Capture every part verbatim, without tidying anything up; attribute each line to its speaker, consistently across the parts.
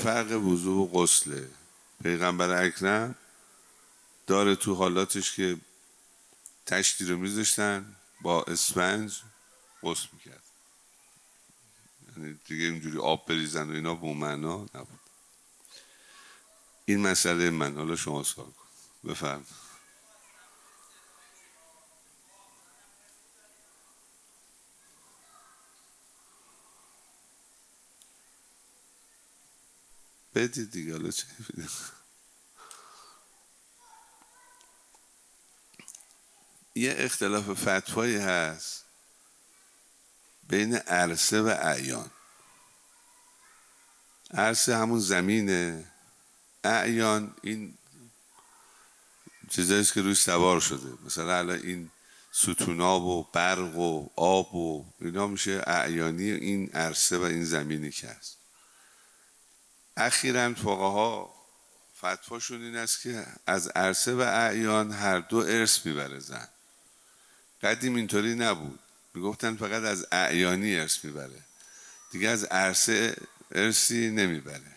Speaker 1: فرق وضو و غسله؟ پیغمبر اکرم داره تو حالاتش که تشتی رو میذاشتن با اسفنج غسل میکرد، یعنی دیگه اینجوری آب بریزن و اینا به اون معنا نبود. این مسئله من، حالا شما سوال کن. بفرم. بدید دیگه، حالا چه میدونم. یه اختلاف فتوایی هست بین عرصه و اعیان. عرصه همون زمینه، اعیان این چیزاییست که روش سوار شده، مثلا الان این ستونا و برق و آب و اینا میشه اعیانی این عرصه و این زمینی که هست. اخیراً فقها فتواشون این است که از عرصه و اعیان هر دو ارث میبره زن. قدیم اینطوری نبود، میگفتن فقط از اعیانی ارث میبره، دیگه از عرصه ارثی نمیبره.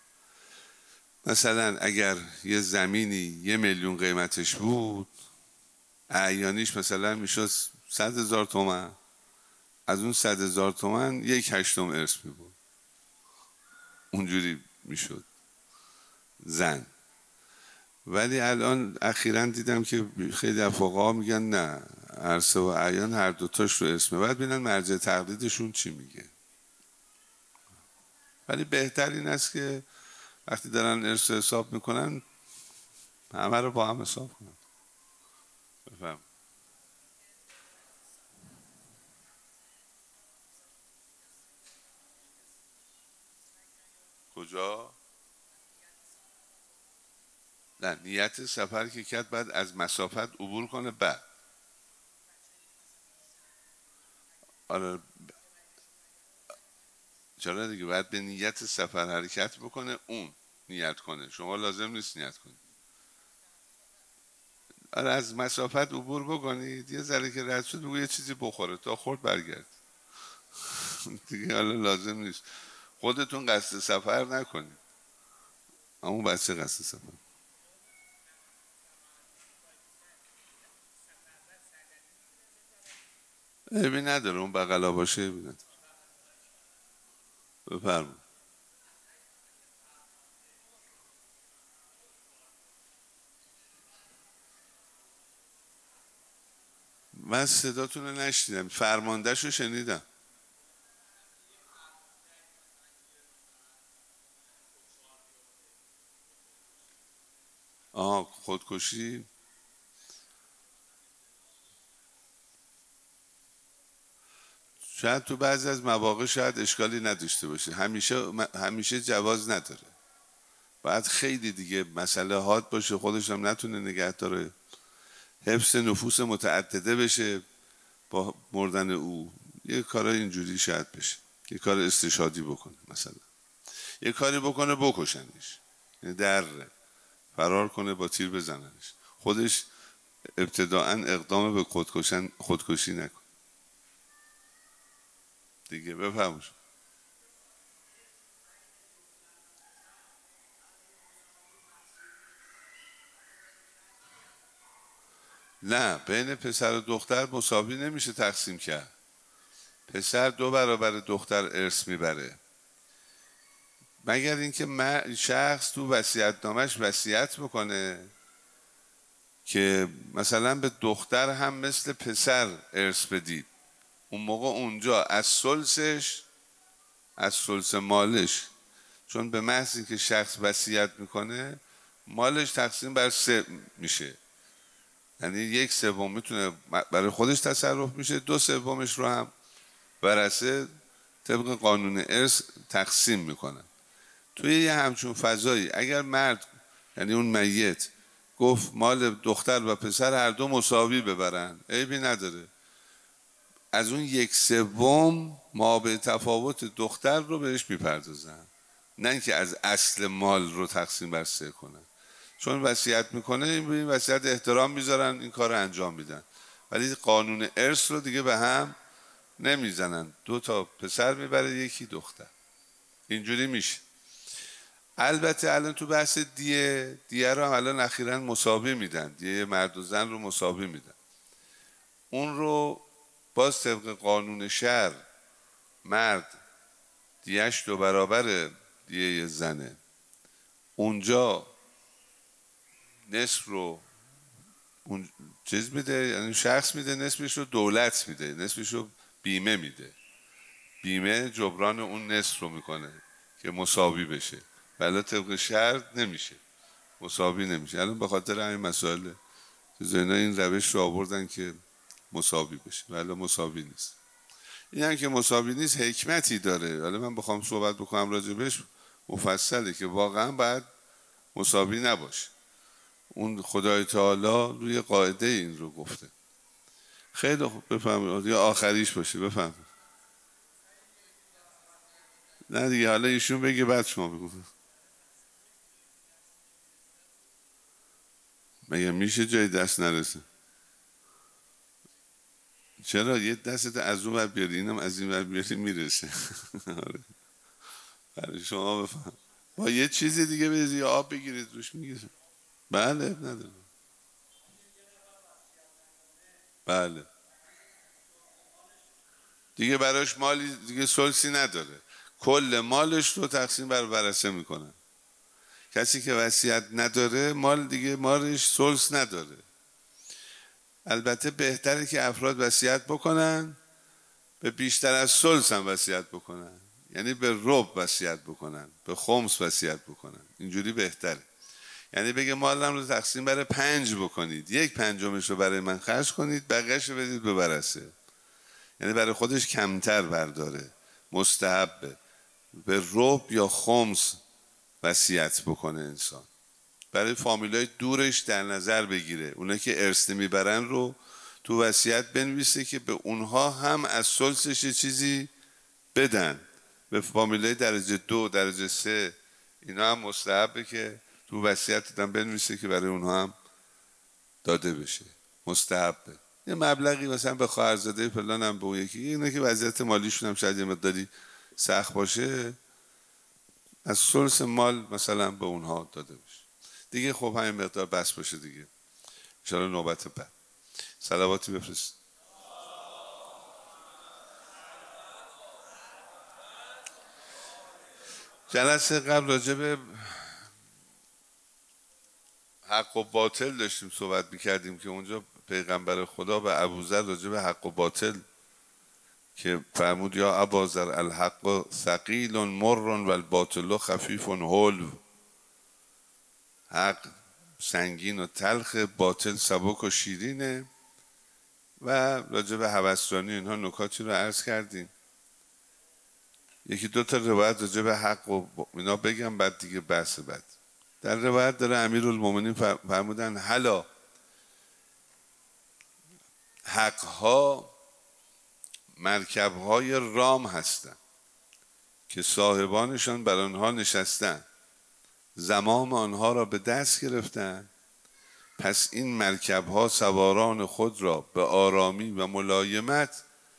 Speaker 1: مثلا اگر یه زمینی یه میلیون قیمتش بود، اعیانیش مثلا میشد صد هزار تومن، از اون صد هزار تومن یک هشتم ارث میبود، اونجوری میشد زن. ولی الان اخیراً دیدم که خیلی از فقها میگن نه، عرصه و اعیان هر دوتاش رو ارث میبرن، باید ببینن مرجع تقلیدشون چی میگه. ولی بهتر این است که وقتی دارن ارث حساب میکنن همه رو با هم حساب کنن. بفهم. کجا؟ نه، نیت سفر که کرد بعد از مسافت عبور کنه. بعد آره چرا دیگه، باید به نیت سفر حرکت بکنه، اون نیت کنه، شما لازم نیست نیت کنید. آره از مسافت عبور بکنید، یه ذره که رد شد بگو یه چیزی بخوره، تا خورد برگرد دیگه. حالا لازم نیست خودتون قصد سفر نکنید، اما بچه قصد سفر. عیبی نداره اون بغلا باشه، عیبی نداره. بفرمون. من صداتون رو نشنیدم، فرماندهش رو شنیدم. آها خودکشی. شاید تو بعضی از مواقع شاید اشکالی نداشته باشه، همیشه همیشه جواز نداره، باید خیلی دیگه مسئله حاد باشه، خودش هم نتونه نگه داره، حفظ نفوس متعدده بشه با مردن او، یه کارای اینجوری شاید بشه، یه کار استشهادی بکنه، مثلا یه کاری بکنه بکشنش، یعنی در فرار کنه با تیر بزننش، خودش ابتداعا اقدام به خودکشن خودکشی نکنه دیگه. بفهمش. نه، بین پسر و دختر مساوی نمیشه تقسیم کرد، پسر دو برابر دختر ارث میبره، مگر اینکه شخص تو وصیت‌نامش وصیت بکنه که مثلا به دختر هم مثل پسر ارث بدید، اون موقع اونجا از ثلثش، از ثلث مالش، چون به محض اینکه شخص وصیت میکنه مالش تقسیم بر سه میشه، یعنی یک سوم میتونه برای خودش تصرف میشه، دو سومش رو هم ورثه طبق قانون ارث تقسیم میکنن. توی یه همچون فضایی اگر مرد، یعنی اون میت، گفت مال دختر و پسر هر دو مساوی ببرن، عیبی نداره، از اون یک سوم ما به تفاوت دختر رو بهش میپردازن، نه اینکه از اصل مال رو تقسیم بر سه کنن، چون وصیت میکنه این وصیت احترام میذارن، این کار رو انجام میدن، ولی قانون ارث رو دیگه به هم نمیزنن، دو تا پسر میبره یکی دختر، اینجوری میشه. البته الان تو بحث دیه دیه رو هم الان اخیراً مساوی میدن، دیه مرد و زن رو مساوی میدن. اون رو باز طبق قانون شهر مرد دیهش دو برابر دیه زنه، اونجا نصف رو اون چیز میده، یعنی شخص میده، نصفش رو دولت میده، نصفش رو بیمه میده، بیمه جبران اون نصف رو میکنه که مساوی بشه. ولی طبق شرط نمیشه، مساوی نمیشه. الان به خاطر همین مسائل تو اینا این روش رو آوردن که مساوی بشه، ولی مساوی نیست. این هم که مساوی نیست حکمتی داره. حالا من بخوام صحبت بکنم راجبش مفصله که واقعا باید مساوی نباشه. اون خدای تعالی روی قاعده این رو گفته. خیلی خوب، بفهمید یا آخریش باشه. بفهمید. نه دیگه، حالا ایشون بگه بعد شما بگو. مگه میشه جای دست نرسه؟ چرا؟ یه دستت از اون ور بیاری، اینم از این ور بیاری میرسه. برای شما بفهم. با یه چیزی دیگه بریزی یا آب بگیرید روش میگیره. بله نداره. بله دیگه براش مالی دیگه سلسی نداره، کل مالش رو تقسیم بر ورثه میکنن. کسی که وصیت نداره مال دیگه مالش سلس نداره. البته بهتره که افراد وصیت بکنن به بیشتر از ثلث هم وصیت بکنن، یعنی به ربع وصیت بکنن، به خمس وصیت بکنن، اینجوری بهتره. یعنی بگه مالم رو تقسیم برای پنج بکنید، یک پنجمش رو برای من خرج کنید، بقیه‌اش رو بدید به ورثه. یعنی برای خودش کمتر برداره، مستحبه. به ربع یا خمس وصیت بکنه انسان، برای فامیلای دورش در نظر بگیره. اونایی که ارث نمیبرن رو تو وصیت بنویسه که به اونها هم از ثلثش چیزی بدن. به فامیلای درجه دو، درجه سه، اینا هم مستحبه که تو وصیت دادن بنویسه که برای اونها هم داده بشه. مستحبه. یه مبلغی مثلا به خواهرزاده فلان هم به اون یکی، اینا که وضعیت مالیشون هم شاید یه مقداری سخت باشه، از ثلث مال مثلا به اونها داده بشه دیگه. خب همین مقدار بس باشه دیگه. ان شاءالله نوبت بعد صلواتی بفرست. جلسه قبل راجع به حق و باطل داشتیم صحبت میکردیم که اونجا پیغمبر خدا به ابوذر راجع به حق و باطل که فرمود یا اباذر الحق ثقیل مر و الباطل خفیف حلو، حق سنگین و تلخ، باطل سبک و شیرینه. و راجع به هوسرانی اینها نکاتی رو عرض کردیم. یکی دو تا روایت راجع به حق و اینا بگم بعد دیگه بحث بعد. در روایت داره امیرالمومنین فرمودن حالا حقها مرکبهای رام هستند که صاحبانشان بر آنها نشستن، زمام آنها را به دست گرفتن، پس این مرکبها سواران خود را به آرامی و ملایمت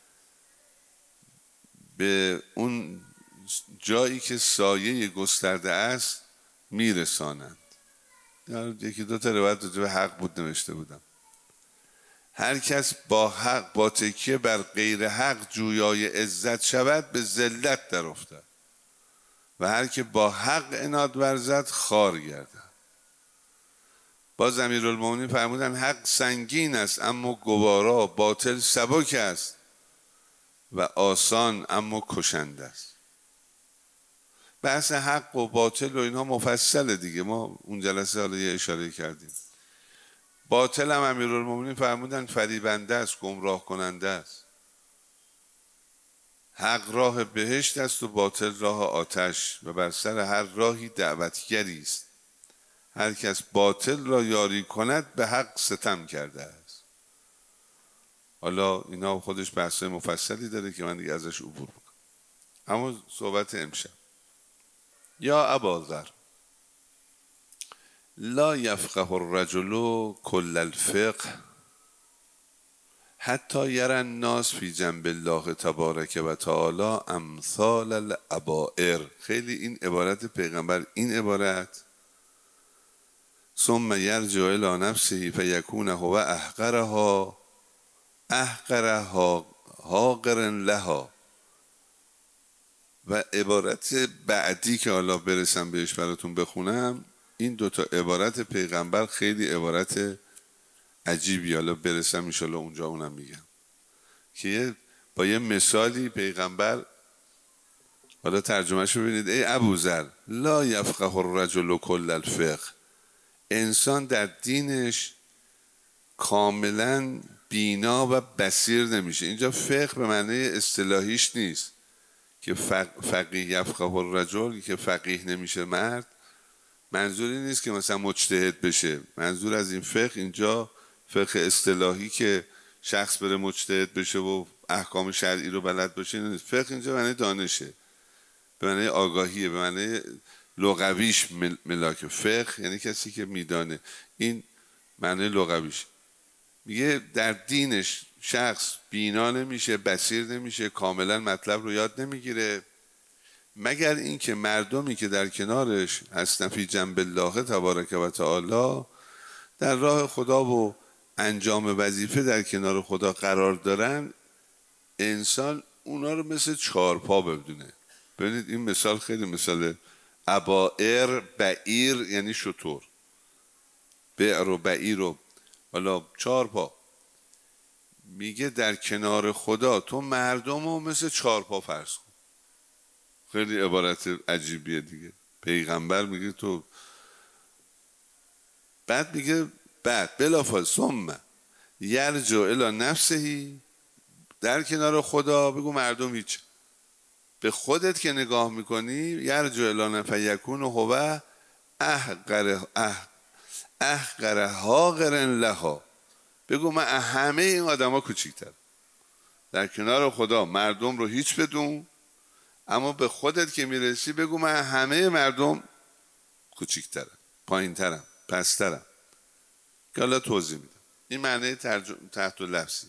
Speaker 1: به اون جایی که سایه گسترده است میرسانند. یکی دو تا روایت راجع به حق بود نوشته بودم. هر کس با حق با تکیه بر غیر حق جویای عزت شود به ذلت در افتد و هر که با حق عناد ورزد خوار گردد. باز امیرالمومنین فرمودن حق سنگین است اما گوارا، باطل سبک است و آسان اما کشنده است. بحث حق و باطل و اینها مفصله دیگه، ما اون جلسه حالا یه اشاره کردیم. باطل هم امیرالمومنین فرمودن فریبنده است، گمراه کننده است. حق راه بهشت است و باطل راه آتش و بر سر هر راهی دعوتگری است. هر کس باطل را یاری کند به حق ستم کرده است. حالا اینا خودش بحث مفصلی داره که من دیگه ازش عبور بکنم. اما صحبت امشب یا اباذر لا یفقه الرجل کل الفقه حتی یرى الناس فی جنب الله تبارک و تعالی امثال الابائر. خیلی این عبارت پیغمبر، این عبارت ثم یرجع الی نفسه فیکون هو احقرها احقرها حاقر لها. و عبارت بعدی که حالا برسم بهش براتون بخونم، این دوتا عبارت پیغمبر خیلی عبارت عجیبی، حالا برسم انشالله اونجا اونم میگم، که با یه مثالی پیغمبر، حالا ترجمهشو ببینید. ای ابوذر لا یفقه الرجل کل الفقه. انسان در دینش کاملا بینا و بصیر نمیشه. اینجا فقه به معنی اصطلاحیش نیست که فقیه یفقه الرجل، که فقیه نمیشه مرد. منظوری نیست که مثلا مجتهد بشه. منظور از این فقه اینجا فقه اصطلاحی که شخص بره مجتهد بشه و احکام شرعی رو بلد باشه نیست. فقه اینجا به معنی دانشه، به معنی آگاهیه، به معنی لغویش ملاک. فقه یعنی کسی که میدانه. این معنی لغویش. میگه در دینش شخص بینا نمیشه، بصیر نمیشه، کاملا مطلب رو یاد نمیگیره، مگر اینکه مردمی که در کنارش هستن فی جنب الله تبارک و تعالی، در راه خدا و انجام وظیفه در کنار خدا قرار دارن، انسان اونا رو مثل چارپا بدونه. ببینید این مثال خیلی مثال ابائر، بعیر یعنی شتر، بعر و بعیر و حالا چارپا. میگه در کنار خدا تو مردم رو مثل چارپا فرض کن. خیلی عبارت عجیبیه دیگه. پیغمبر میگه تو، بعد میگه بعد بلافاصله ثم یرجع الی نفسه، در کنار خدا بگو مردم هیچ. به خودت که نگاه میکنی یرجع الی نفسه یکون هو احقر احقر حاقر لها، بگو من همه این آدم ها کوچیک‌تر. در کنار خدا مردم رو هیچ بدون، اما به خودت که میرسی بگو من همه مردم کوچیک‌ترم، پایین‌ترم، پسترم. که حالا توضیح میدم. این معنی تحت لفظی.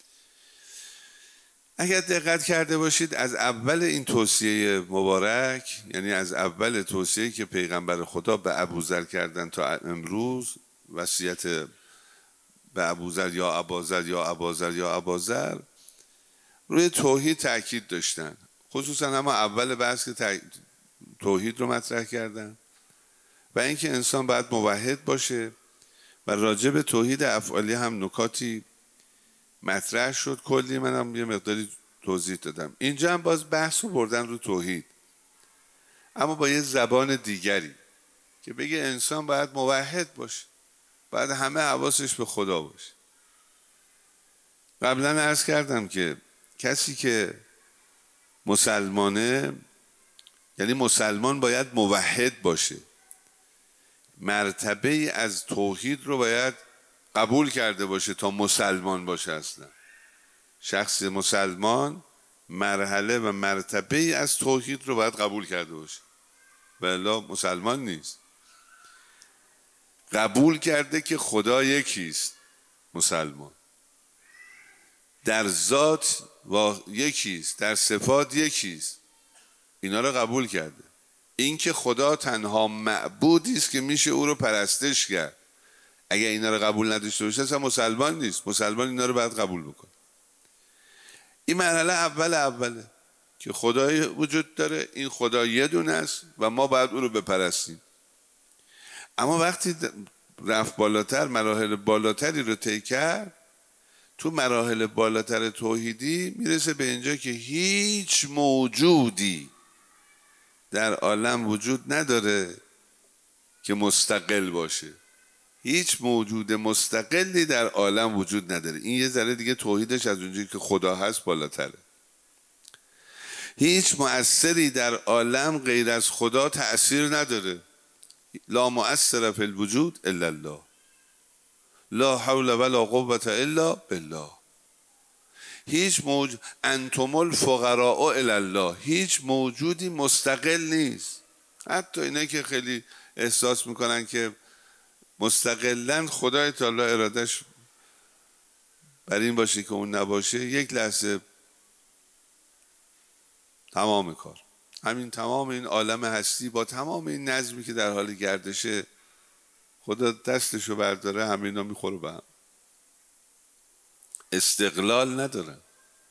Speaker 1: اگر دقت کرده باشید از اول این توصیه مبارک، یعنی از اول توصیه که پیغمبر خدا به ابوذر کردن تا امروز، وصیت به ابوذر یا اباذر یا اباذر یا اباذر، روی توحید تاکید داشتن. خصوصا هم اول بحث که توحید رو مطرح کردن و اینکه انسان باید موحد باشه و راجع به توحید افعالی هم نکاتی مطرح شد. کلی منم یه مقداری توضیح دادم. اینجا هم باز بحث رو بردن رو توحید، اما با یه زبان دیگری که بگه انسان باید موحد باشه، باید همه حواسش به خدا باشه. قبلا عرض کردم که کسی که مسلمانه، یعنی مسلمان باید موحد باشه، مرتبه از توحید رو باید قبول کرده باشه تا مسلمان باشه. اصلا شخص مسلمان مرحله و مرتبه از توحید رو باید قبول کرده باشه، ولی مسلمان نیست. قبول کرده که خدا یکیست، مسلمان در ذات و یکیست، در صفات یکیست، اینا رو قبول کرده. این که خدا تنها معبودی است که میشه او رو پرستش کرد. اگر اینا رو قبول نداشته باشه اصلا مسلمان نیست. مسلمان اینا رو باید قبول بکنه. این مرحله اول اوله که خدای وجود داره، این خدا یه دونه است و ما باید او رو بپرستیم. اما وقتی رفت بالاتر، مراحل بالاتری رو طی کرد، تو مراحل بالاتر توحیدی میرسه به اینجا که هیچ موجودی در عالم وجود نداره که مستقل باشه. هیچ موجود مستقلی در عالم وجود نداره. این یه ذره دیگه توحیدش از اونجایی که خدا هست بالاتره. هیچ مؤثری در عالم غیر از خدا تأثیر نداره. لا مؤثر فی الوجود الا الله، لا حول ولا قوة الا بالله. هیچ موجود، انتم الفقراء الی الله، هیچ موجودی مستقل نیست. حتی اینا که خیلی احساس میکنن که مستقلن، خدای تعالی ارادش برای این باشه که اون نباشه، یک لحظه تمام کار، همین تمام این عالم هستی با تمام این نظمی که در حال گردشه، خدا دستشو برداره همه اینا میخوره به هم، استقلال ندارن.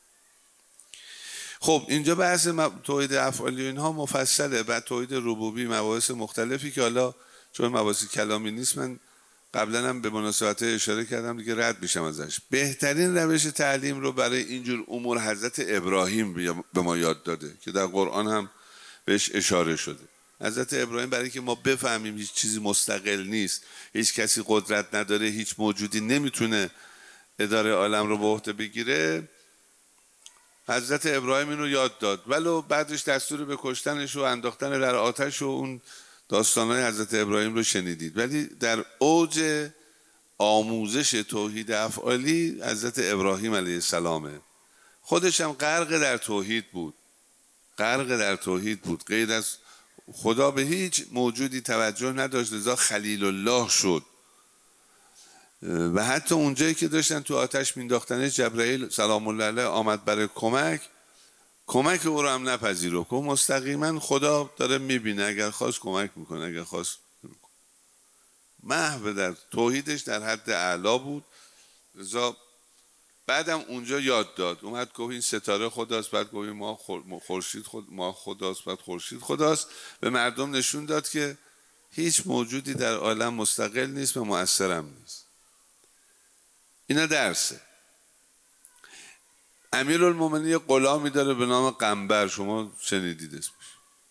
Speaker 1: خب اینجا بحث توحید افعالی اینها مفصله، بعد توحید ربوبی، مباحث مختلفی که حالا چون مباحث کلامی نیست، من قبلا هم به مناسبت اشاره کردم دیگه، رد میشم ازش. بهترین روش تعلیم رو برای اینجور امور حضرت ابراهیم به ما یاد داده که در قرآن هم بهش اشاره شده. حضرت ابراهیم برای که ما بفهمیم هیچ چیزی مستقل نیست، هیچ کسی قدرت نداره، هیچ موجودی نمیتونه اداره عالم رو به عهده بگیره، حضرت ابراهیم این رو یاد داد. ولو بعدش دستور به کشتنش و انداختن در آتش و اون داستانهای حضرت ابراهیم رو شنیدید، ولی در اوج آموزش توحید افعالی حضرت ابراهیم علیه السلامه. خودش هم غرق در توحید بود، غرق در توحید بود، غیر از خدا به هیچ موجودی توجه نداشت، لذا خلیل الله شد. و حتی اونجایی که داشتن تو آتش مینداختنش، جبرائیل سلام الله علیه آمد برای کمک، کمک او رو هم نپذیرفت، که مستقیما خدا داره میبینه، اگر خواست کمک میکنه، اگر خواست نمیکنه. محو در توحیدش در حد اعلا بود. لذا بعدم اونجا یاد داد، اومد گفت این ستاره خداست، بعد گفت ما خورشید خود ما خداست، بعد خورشید خداست. به مردم نشون داد که هیچ موجودی در عالم مستقل نیست و مؤثرم نیست. اینا درسه. امیرالمومنین یه غلامی داره به نام قنبر، شما شنیدید اسمش.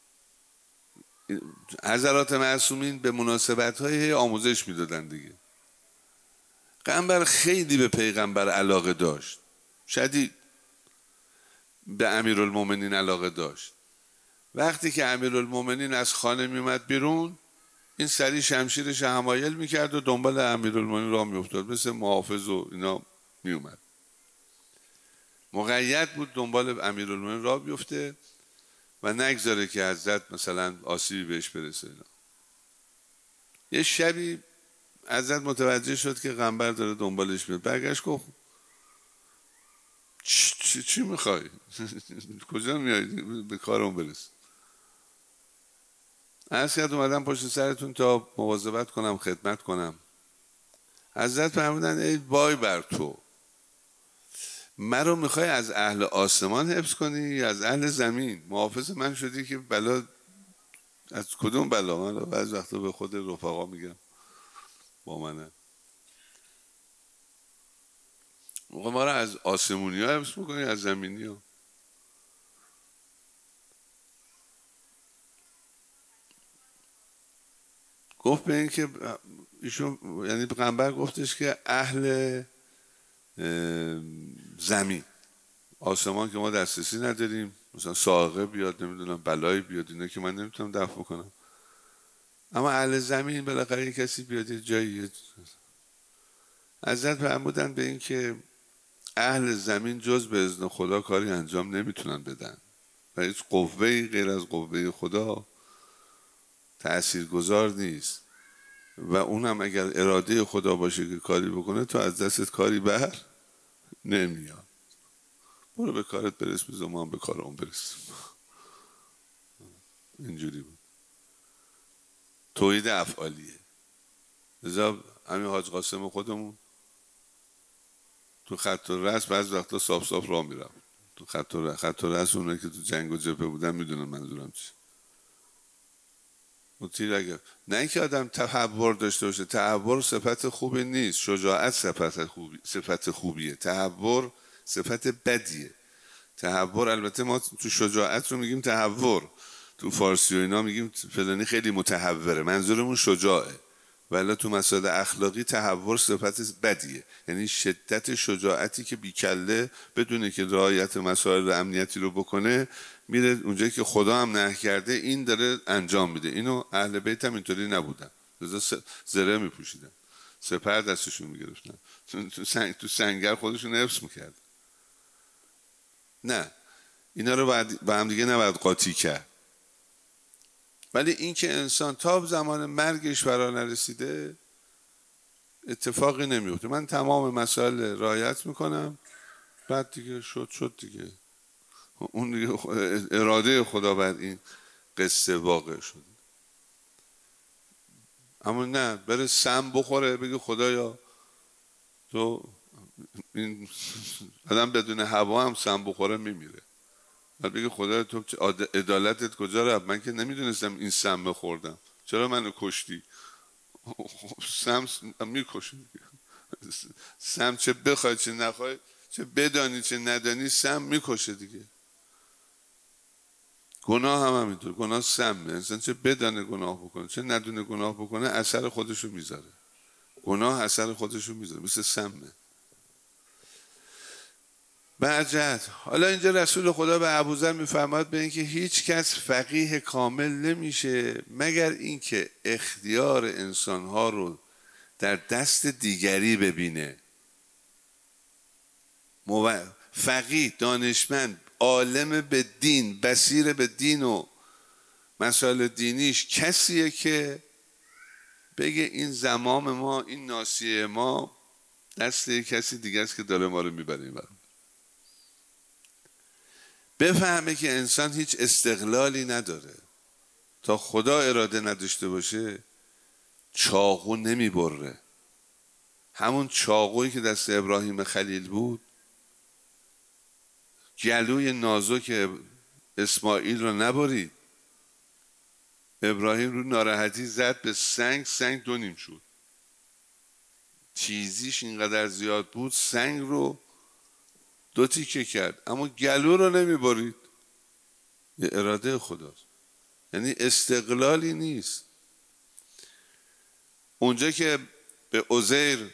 Speaker 1: حضرات معصومین به مناسبت‌های آموزش میدادن دیگه. قنبر خیلی به پیغمبر علاقه داشت، شدید به امیرالمومنین علاقه داشت. وقتی که امیرالمومنین از خانه میومد بیرون، این سری شمشیرش حمایل میکرد و دنبال امیرالمومنین راه میافتاد، مثل محافظ و اینا میومد، مقید بود دنبال امیرالمومنین راه بیفته و نگذاره که حضرت مثلا آسیبی بهش برسه. اینا یه شبی حضرت متوجه شد که قنبر داره دنبالش میاد، برگشت گفت چی, چی میخوای؟ کجا میای؟ به کارم برس. عرض کرد اومدم پشت سرتون تا مواظبت کنم، خدمت کنم. حضرت فرمودن ای وای بر تو، مرا میخوای از اهل آسمان حفظ کنی یا از اهل زمین؟ محافظ من شدی که بلا از کدوم بلا؟ من بعض وقتا به خود رفقا میگم با منه، موقع ما را از آسمونی ها حفظ میکنی از زمینی ها؟ گفت به این که ایشون، یعنی پیغمبر گفتش که اهل زمین، آسمان که ما دسترسی نداریم، مثلا ساقه بیاد، نمیدونم بلایی بیاد، اینا که من نمیتونم دفع کنم، اما اهل زمین بالاخره یک کسی بیاد یه جایی. حضرت فرمودن به این که اهل زمین جز به اذن خدا کاری انجام نمیتونن بدن و هیچ قوه‌ای غیر از قوه خدا تأثیرگذار نیست و اونم اگر اراده خدا باشه که کاری بکنه، تو از دستت کاری بر نمیاد. برو به کارت برس، بذار ما هم به کار اون برسیم. اینجوری بود توحید افعالیه. لذا همین حاج قاسم خودمون تو خط و رس بعض وقتا صاف صاف راه میرم. تو خط و رس، خط و رس اونه که تو جنگ و جبهه بودن میدونن منظورم چیه. مطیر اگر نه اینکه آدم تهور داشته باشه، تهور صفت خوبی نیست، شجاعت صفت خوبی صفت خوبیه، تهور صفت بدیه. تهور البته ما تو شجاعت رو میگیم تهور، تو فارسی و اینا میگیم فلانی خیلی متهوره، منظورمون شجاعه. ولی تو مسائل اخلاقی تهور صفت بدیه، یعنی شدت شجاعتی که بیکله بدونه که رعایت مسائل امنیتی رو بکنه، میره اونجایی که خدا هم نهی کرده این داره انجام میده. اینو اهل بیت هم اینطوری نبودن، لذا زره میپوشیدن، سپر دستشون میگرفتن، تو سنگ تو سنگر خودشون حفظ میکرد. نه، اینا رو باید با هم دیگه نباید قاطی کرد. ولی این که انسان تا زمان مرگش فرا نرسیده، اتفاقی نمیفته. من تمام مسائل رعایت میکنم، بعد دیگه شد شد دیگه. اون دیگه اراده خدا بعد این قصه واقع شد. اما نه بره سم بخوره بگه خدایا تو این آدم بدون هوا هم سم بخوره میمیره، بعد بگه خدایا تو عدالتت کجا رفت؟ من که نمیدونستم این سم بخوردم، چرا منو کشتی؟ سم میکشه. سم چه بخوای چه نخوای، چه بدانی چه ندانی، سم میکشه دیگه. گناه هم همینطور، گناه سمه. انسان چه بدانه گناه بکنه چه ندونه گناه بکنه اثر خودشو میذاره. گناه اثر خودشو میذاره، مثل سمه. بعد حالا اینجا رسول خدا به ابوذر میفرماد به اینکه هیچ کس فقیه کامل نمیشه مگر اینکه اختیار انسانها رو در دست دیگری ببینه. مو... فقیه، دانشمند، عالم به دین، بصیر به دین و مسائل دینیش کسیه که بگه این زمام ما، این ناصیه ما دست یک کسی دیگه است که داره ما رو میبره این برم. بفهمه که انسان هیچ استقلالی نداره. تا خدا اراده نداشته باشه چاقو نمیبره. همون چاقویی که دست ابراهیم خلیل بود گلوی نازک اسماعیل رو نبرید. ابراهیم رو ناراحتی زد به سنگ، سنگ دو نیم شد. چیزیش اینقدر زیاد بود سنگ رو دو تیکه کرد، اما گلو رو نمیبرید. یه اراده خداست، یعنی استقلالی نیست. اونجا که به عزیر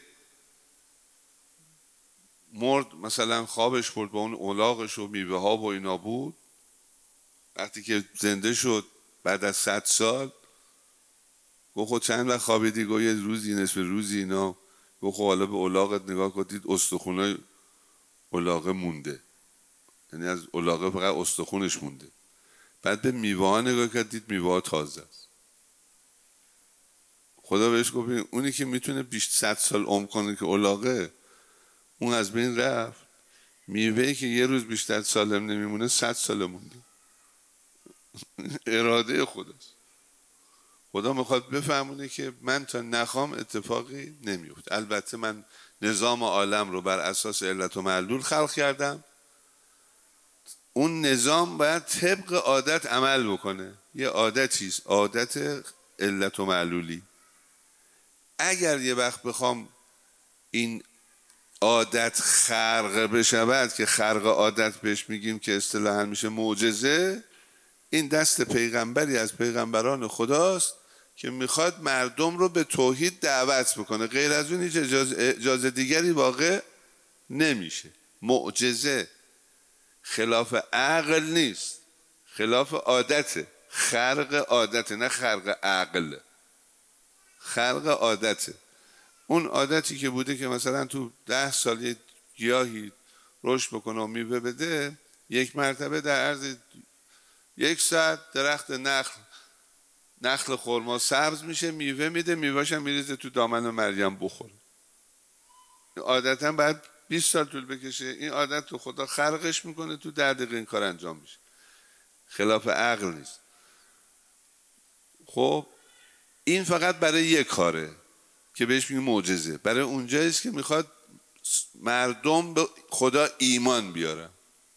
Speaker 1: مرد، مثلا خوابش برد با اون الاغش و میوه ها و اینا بود، وقتی که زنده شد بعد از صد سال گفت خود چند وقت خوابیدی؟ گفت یه روزی، نصف روزی اینا. گفت خب حالا به الاغت نگاه کنید، استخونای الاغه مونده، یعنی از الاغه فقط استخونش مونده. بعد به میوه ها نگاه کردید، میوه ها تازه است. خدا بهش گفت اونی که میتونه بیش صد سال عمر کنه که الاغه، اون از بین رفت. میوهی که یه روز بیشتر سالم نمیمونه صد سال مونده. اراده خداست. خدا میخواد بفهمونه که من تا نخوام اتفاقی نمیفته. البته من نظام عالم رو بر اساس علت و معلول خلق کردم، اون نظام باید طبق عادت عمل بکنه. یه عادتیست، عادت علت و معلولی. اگر یه وقت بخوام این عادت خرق بشود، که خرق عادت بهش میگیم که اصطلاحاً میشه معجزه، این دست پیغمبری از پیغمبران خداست که میخواد مردم رو به توحید دعوت بکنه. غیر از اون هیچ اجازه دیگری واقع نمیشه. معجزه خلاف عقل نیست، خلاف عادته، خرق عادته، نه خرق عقل، خرق عادته. اون عادتی که بوده که مثلا تو ده سال یه گیاهی رشد بکنه و میوه بده، یک مرتبه در عرض یک ساعت درخت نخل نخل خرما سبز میشه، میوه میده، میوهش هم میریزه تو دامن مریم بخوره. عادتا بعد بیست سال طول بکشه. این عادت رو خدا خلقش میکنه، تو ده دقیقه این کار انجام میشه. خلاف عقل نیست. خب این فقط برای یک کاره که بهش میگه معجزه. برای اونجاییست که میخواد مردم به خدا ایمان بیارن.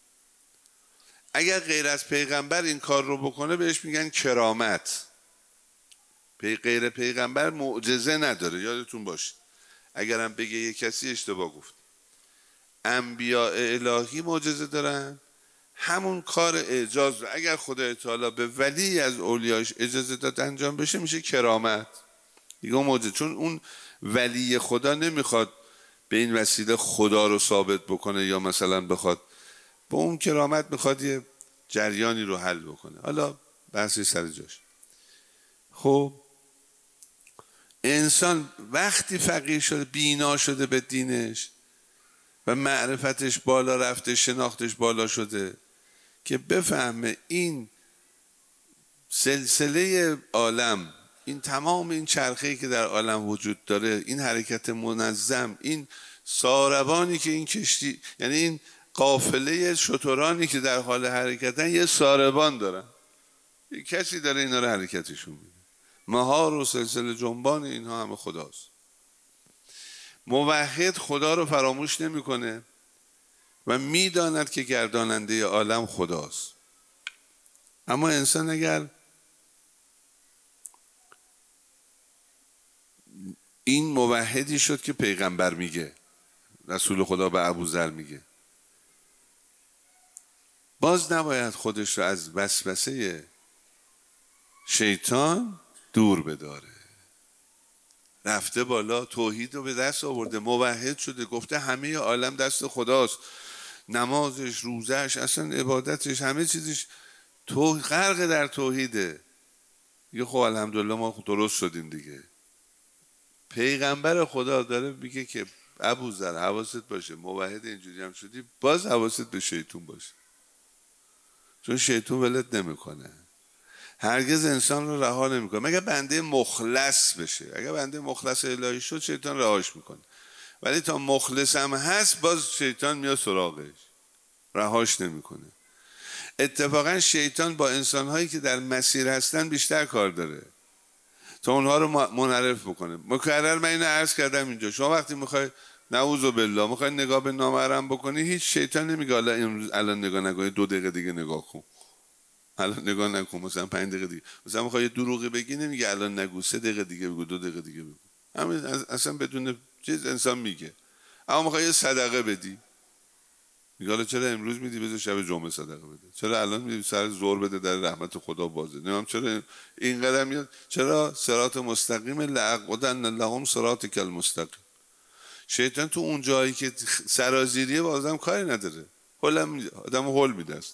Speaker 1: اگر غیر از پیغمبر این کار رو بکنه بهش میگن کرامت. پی غیر پیغمبر معجزه نداره. یادتون باشه اگرم بگه یک کسی اشتباه گفت. انبیاء الهی معجزه دارن، همون کار اعجاز رو اگر خدا تعالی به ولی از اولیاش اجازه داد انجام بشه میشه کرامت دیگه. معجزه، چون اون ولی خدا نمیخواد به این وسیله خدا رو ثابت بکنه، یا مثلا بخواد با اون کرامت میخواد یه جریانی رو حل بکنه. حالا بحثی سر جاش. خب انسان وقتی فقیر شده، بینا شده به دینش و معرفتش بالا رفته، شناختش بالا شده، که بفهمه این سلسله عالم، این تمام این چرخه‌ای که در عالم وجود داره، این حرکت منظم، این ساربانی که این کشتی، یعنی این قافله شترانی که در حال حرکتن یه ساربان دارن، یه کسی داره اینا رو حرکتشون میده. مهار و سلسله جنبان اینها همه خداست. موحد خدا رو فراموش نمیکنه و میداند که گرداننده عالم خداست. اما انسان اگر این موحدی شد که پیغمبر میگه، رسول خدا به ابوذر میگه، باز نباید خودش رو از وسوسه شیطان دور بداره. رفته بالا، توحید رو به دست آورده، موحد شده، گفته همه عالم دست خداست، نمازش، روزش، اصلا عبادتش، همه چیزش تو غرق در توحیده. یه خب الحمدلله ما درست شدیم دیگه. پیغمبر خدا داره میگه که ابوذر حواست باشه، موحد اینجوری هم شدی، باز حواست به شیطون باشه، چون شیطون ولت نمیکنه، هرگز انسان رو رها نمیکنه مگر بنده مخلص بشه. اگر بنده مخلص الهی شد شیطان رهاش میکنه، ولی تا مخلص هم هست باز شیطان میاد سراغش، رهاش نمیکنه. اتفاقا شیطان با انسانهایی که در مسیر هستن بیشتر کار داره تا اونها رو منحرف بکنه. مکرر من اینو عرض کردم اینجا، شما وقتی میخوای نعوذ بالله میخوای نگاه به نامحرم بکنی، هیچ شیطان نمیگه حالا امروز الان نگاه نکن، دو دقیقه دیگه نگاه کن، الان نگاه نکن، مثلا پنج دقیقه دیگه، مثلا میخوای یه دروغی بگی نمیگه الان نگو، سه دقیقه دیگه بگو، دو دقیقه دیگه بگو، همین اصلا بدون چیز انسان میگه. اما میخوای یه صدقه بدی، میگه حالا چرا امروز میدی، بذار شب جمعه صدقه بده، چرا الان میدی سر ظهر بده، در رحمت خدا بازه، نمیدونم چرا این قدم میاد، چرا صراط مستقیم لأقعدن لهم صراطک المستقیم. شیطان تو اون جایی که سرازیریه بازم کاری نداره، هولم آدمو هول میده است.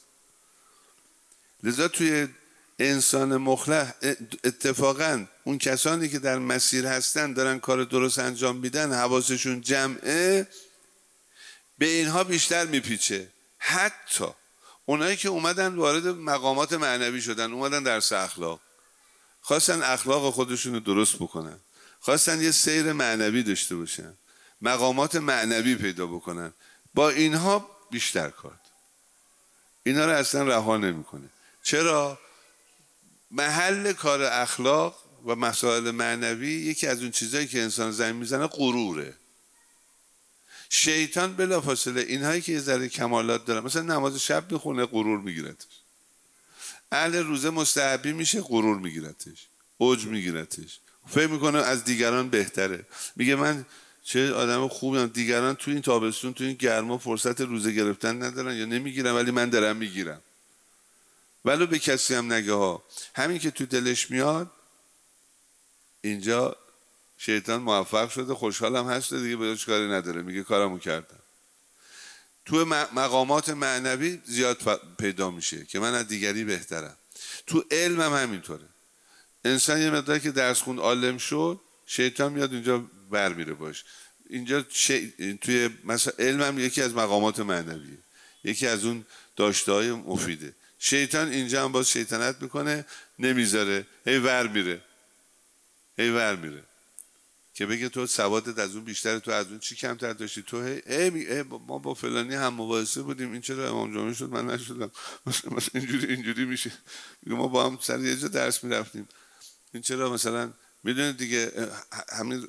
Speaker 1: لذا توی انسان مخلص اتفاقا اون کسانی که در مسیر هستن دارن کار درست انجام میدن، حواسشون جمعه، به اینها بیشتر میپیچه. حتی اونایی که اومدن وارد مقامات معنوی شدن، اومدن درس اخلاق، خواستن اخلاق خودشون رو درست بکنن، خواستن یه سیر معنوی داشته باشن، مقامات معنوی پیدا بکنن، با اینها بیشتر کار، اینا رو اصلا رها نمیکنه. چرا؟ محل کار اخلاق و مسائل معنوی یکی از اون چیزایی که انسان زمین میزنه غروره. شیطان بلافاصله اینهایی که یه ذره کمالات دارن، مثلا نماز شب میخونه غرور میگیرتش، اهل روزه مستحبی میشه غرور میگیرتش، اوج میگیرتش، فکر میکنه از دیگران بهتره، میگه من چه آدم خوبم، دیگران تو این تابستون تو این گرما فرصت روزه گرفتن ندارن یا نمیگیرن ولی من دارم میگیرم، ولو به کسی هم نگه ها. همین که تو دلش میاد، اینجا شیطان موفق شده، خوشحالم هست دیگه، بهش کاری نداره، میگه کارمو کردم. تو مقامات معنوی زیاد پیدا میشه که من از دیگری بهترم. تو علم هم همینطوره. انسان یه مقدار که درس خوند عالم شد، شیطان میاد اینجا بر میره باش. اینجا شی... توی مثلا علم هم یکی از مقامات معنویه، یکی از اون داشته‌های مفیده. شیطان اینجا هم باز شیطنت میکنه، نمیذاره، هی ور میره، هی ور میره که بگه تو سوادت از اون بیشتره، تو از اون چی کمتر داشتی، تو هی, هی, هی ما با فلانی هم مباحثه بودیم، این چرا امام جمعه شد من نشدم، مثلا اینجوری اینجوری میشه، ما با هم سر یه جا درس میرفتیم، این چرا مثلا، میدونید دیگه، همین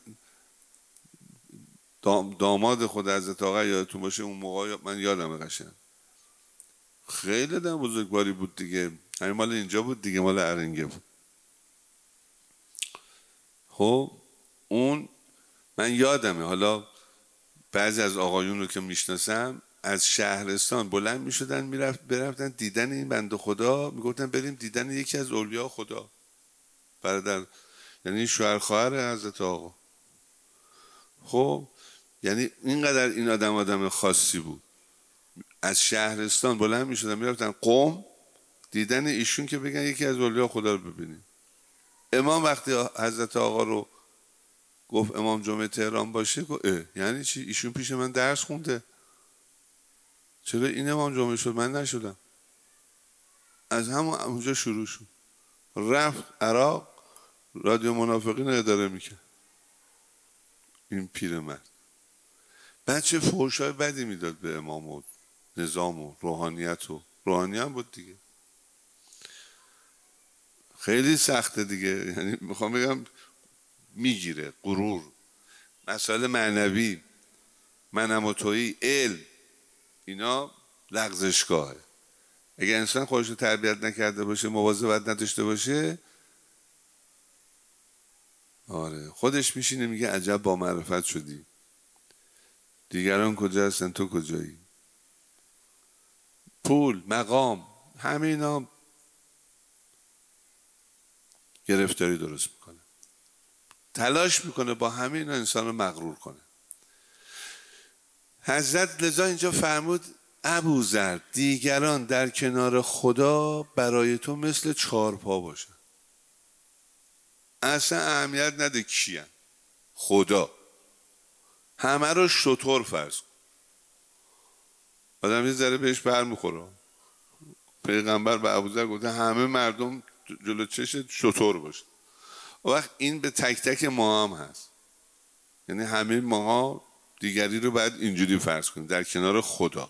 Speaker 1: داماد خود حضرت آقا یادتون باشه اون موقع، من یادم قشنگ خیلی دم بزرگواری بود دیگه، همین مال اینجا بود دیگه، مال ارنگه بود. خب اون من یادمه، حالا بعضی از آقایون رو که میشناسم از شهرستان بلند میشدن میرفت برفتن دیدن این بنده خدا، میگفتن بریم دیدن یکی از اولیاء خدا، برادر، یعنی شوهر خواهر حضرت آقا. خب یعنی اینقدر این آدم آدم خاصی بود، از شهرستان بلند میشدن میرفتن قم دیدن ایشون که بگن یکی از اولیاء خدا رو ببینیم. امام وقتی حضرت آقا رو گفت امام جمعه تهران باشه، گفت اه یعنی چی؟ ایشون پیش من درس خونده، چرا این امام جمعه شد من نشدم؟ از همون اونجا شروع شد، رفت عراق، رادیو منافقین اداره میکرد این پیرمرد. بعد چه فحشای بدی میداد به امام و نظام و روحانیت و روحانی هم بود دیگه. خیلی سخته دیگه، یعنی میخوام بگم میگیره غرور، مسائل معنوی، منم و تویی، علم، اینا لغزشگاهه. اگر انسان خودش رو تربیت نکرده باشه، مواظبت نداشته باشه، آره خودش میشینه میگه عجب با معرفت شدی، دیگران کجا هستن تو کجایی. پول، مقام، همه اینا گرفتاری درست میکنه. تلاش میکنه با همه اینا انسان رو مغرور کنه. حضرت لذا اینجا فرمود ابوذر دیگران در کنار خدا برای تو مثل چارپا باشن. اصلا اهمیت نده کیان، خدا. همه رو شتر فرض کن. آدم یه ذره بهش بر میخوره. پیغمبر به ابوذر گفته همه مردم جلو چشت شتر باشه. و وقت این به تک تک ما هم هست، یعنی همه ما دیگری رو باید اینجوری فرض کنیم در کنار خدا.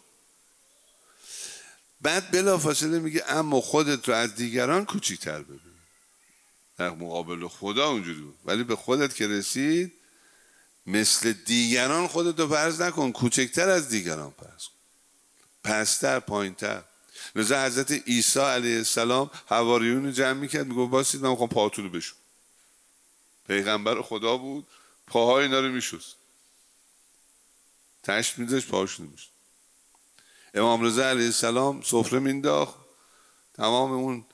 Speaker 1: بعد بلافاصله میگه اما خودت رو از دیگران کوچیک‌تر ببین. در مقابل خدا اونجوری بود، ولی به خودت که رسید مثل دیگران خودت رو فرض نکن، کوچکتر از دیگران فرض کن، پستر، پایینتر. لذا حضرت عیسی علیه السلام حواریون رو جمع میکرد، میگه باسید من میخوام پاهاتون رو بشون. پیغمبر خدا بود، پاهای اینا رو میشست، تشت میذاشت پاهاشون رو میشست. امام رضا علیه السلام سفره مینداخت، تمام اون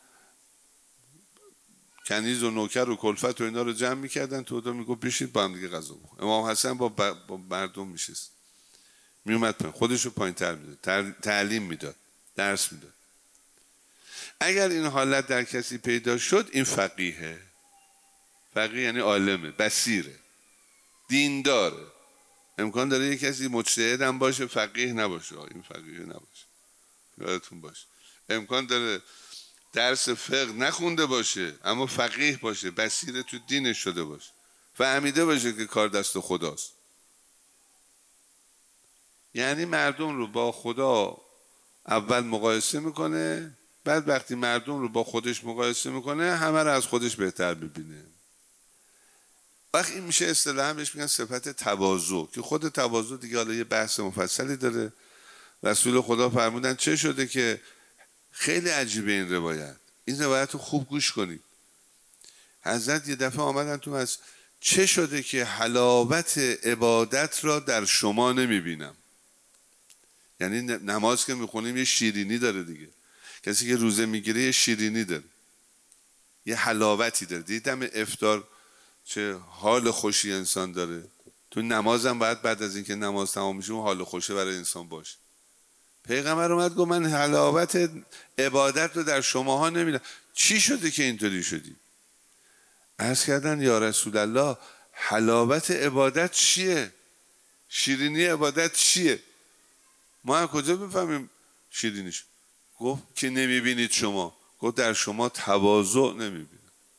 Speaker 1: کنیز و نوکر و کلفت و اینا رو جمع میکردن تو اتاق، میگفت بشید با هم دیگه غذا بخوریم. امام حسن با, با مردم میشست، میومد پایین، خودش رو پایین تر میداد، تعلیم میداد، درس میداد. اگر این حالت در کسی پیدا شد این فقیهه. فقیه یعنی عالمه، بصیره، دینداره. امکان داره یک کسی مجتهد هم باشه فقیه نباشه، این فقیه نباشه، یادتون باشه. امکان داره درس فقه نخونده باشه اما فقیه باشه، بصیر تو دینش شده باشه، فهمیده باشه که کار دست خداست. یعنی مردم رو با خدا اول مقایسه میکنه، بعد وقتی مردم رو با خودش مقایسه میکنه همه رو از خودش بهتر ببینه. وقتی این میشه اصطلاحاً بهش میگن صفت تواضع، که خود تواضع دیگه حالا یه بحث مفصلی داره. رسول خدا فرمودن چه شده که خیلی عجیبه این روایت، این روایت رو خوب گوش کنید. حضرت یه دفعه آمدن تو از چه شده که حلاوت عبادت را در شما نمیبینم. یعنی نماز که میخونیم یه شیرینی داره دیگه، کسی که روزه میگیره یه شیرینی داره، یه حلاوتی داره. دیدم افطار چه حال خوشی انسان داره، تو نمازم باید بعد از اینکه نماز تمام میشه اون حال خوشی برای انسان باشه. پیغمبر اومد گفت من حلاوت عبادت رو در شماها نمیبینم. چی شده که اینطوری شدی؟ عرض کردن یا رسول الله حلاوت عبادت چیه؟ شیرینی عبادت چیه؟ ما هم کجا بفهمیم شیرینیش؟ گفت که نمیبینید شما. گفت در شما تواضع نمیبینم.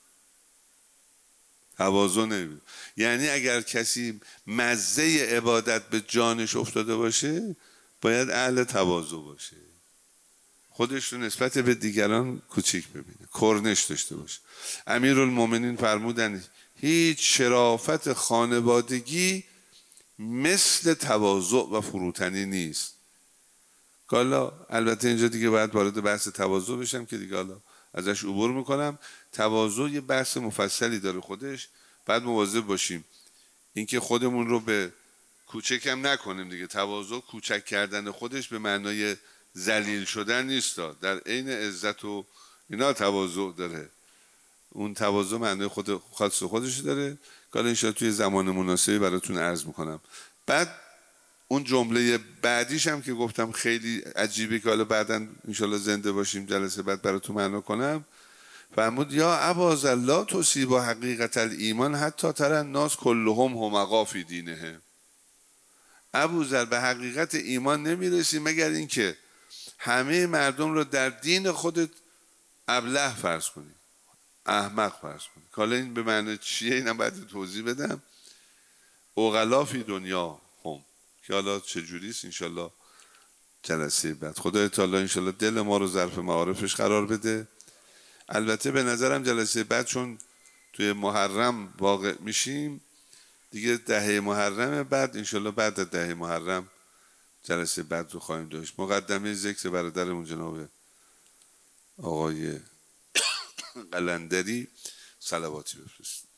Speaker 1: تواضع نمیبینم یعنی اگر کسی مزه عبادت به جانش افتاده باشه باید اهل تواضع باشه، خودش رو نسبت به دیگران کوچیک ببینه، کرنش داشته باشه. امیرالمومنین فرمودن هیچ شرافت خانوادگی مثل تواضع و فروتنی نیست. حالا البته اینجا دیگه باید وارد بحث تواضع بشم که دیگه حالا ازش عبور میکنم. تواضع یه بحث مفصلی داره خودش، بعد مواظب باشیم اینکه خودمون رو به کوچک هم نکنیم دیگه. تواضع کوچک کردن خودش به معنای ذلیل شدن نیست، در عین عزت و اینا تواضع داره. اون تواضع معنای خود خاص خودش داره که حالا انشاءالله توی زمان مناسبی براتون عرض میکنم. بعد اون جمله بعدیش هم که گفتم خیلی عجیبه که حالا بعداً انشاءالله زنده باشیم جلسه بعد براتون معنا کنم. فرمود یا اباذر لا تصیب حقیقت الایمان حتی تری الناس کلهم حمقا فی دینهم. ابوذر به حقیقت ایمان نمیرسی مگر اینکه همه مردم رو در دین خودت ابله فرض کنی. احمق فرض کنید. حالا این به معنی چیه اینم باید توضیح بدم. اوغلا فی دنیا هم، که حالا چجوریست انشالله جلسه بعد. خدای تعالی انشالله دل ما رو ظرف معارفش قرار بده. البته به نظرم جلسه بعد چون توی محرم واقع میشیم دیگه، دهه محرم بعد انشالله بعد از دهه محرم جلسه بعد رو خواهیم داشت. مقدمه ذکر برادرمون جناب آقای قلندری صلواتی بفرست.